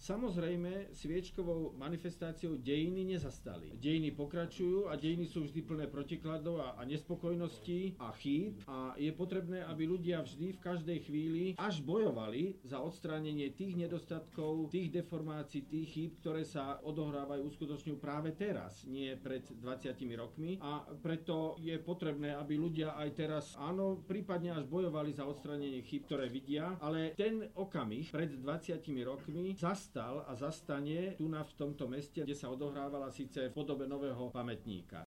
Samozrejme, sviečkovou manifestáciou dejiny nezastali. Dejiny pokračujú a dejiny sú vždy plné protikladov a nespokojností a chýb a je potrebné, aby ľudia vždy v každej chvíli až bojovali za odstránenie tých nedostatkov, tých deformácií, tých chýb, ktoré sa odohrávajú, uskutočňujú práve teraz, nie pred 20 rokmi a preto je potrebné, aby ľudia aj teraz, áno, prípadne až bojovali za odstránenie chýb, ktoré vidia, ale ten okamih pred 20 rokmi zastal a zastane tu v tomto meste, kde sa odohrávala síce v podobe nového pamätníka.